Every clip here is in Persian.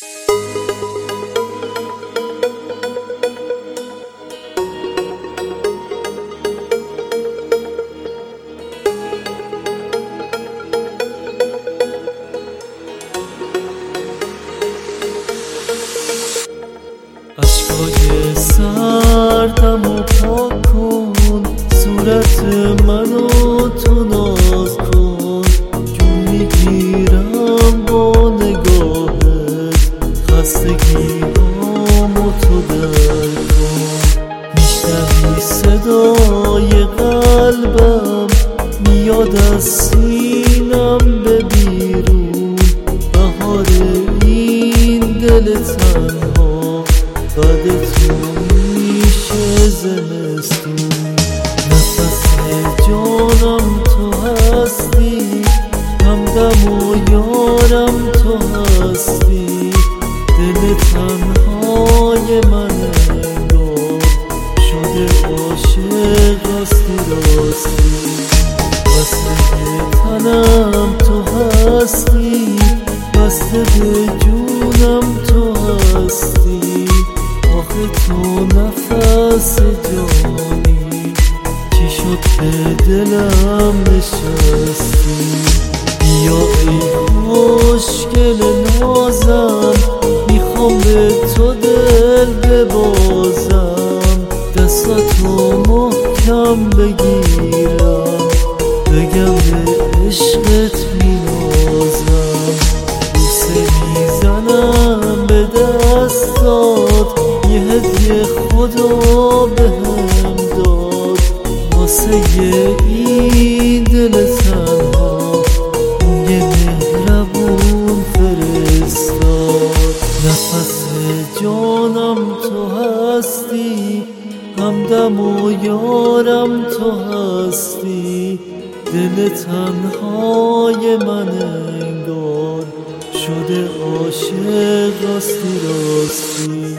اشکای سردمو پاک کن، صورت منو تو ناز کن. جون میگیرم با نگاهت، خستگیامو تو در کن. میشنوی صدای قلبم، میاد از سینم به بیرون. بهار این دل تنها، بعد تو میشه زمستون. نفس جانم تو هستی، همدم و یارم تو هستی. دل تنهای من انگار شده عاشق راستی راستی. وصله تنم تو هستی، بسته به جونم تو هستی. آخه تو نفس جانی، چی شد به دلم نشستی؟ بیا ای خوشگل نازم، میخوام به تو دل ببازم. دستاتو محکم بگیرم، بگم به عشقت مینازم. بوسه میزنم به دستات، یه هدیه خدا بهم داد. واسه این دل تنها یه مهربون فرستاد. نفس جانم تو هستی، همدم و یارم تو هستی. دل تنهای من انگار شده عاشق راستی راستی.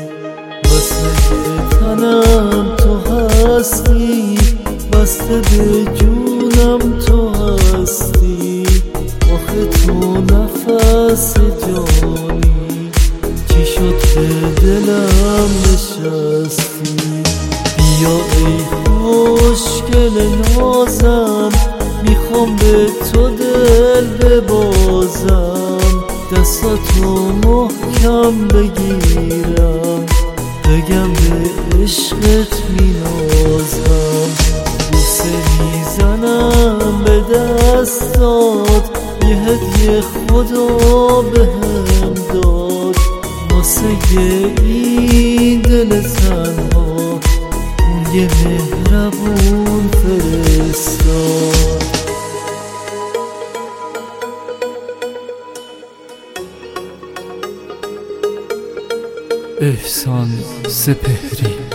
وصله تنم تو هستی، بسته به جونم تو هستی. آخه تو نفس جانی، چی شد به دلم نشستی؟ بیا ای خوشگل نازم، میخوام به تو دل ببازم. دستاتو محکم بگیرم، بگم به عشقت مینازم. بوسه میزنم به دستات، یه هدیه خدا بهم داد. واسه این دل تنها یه مهربون فرستاد. احسان سپهری.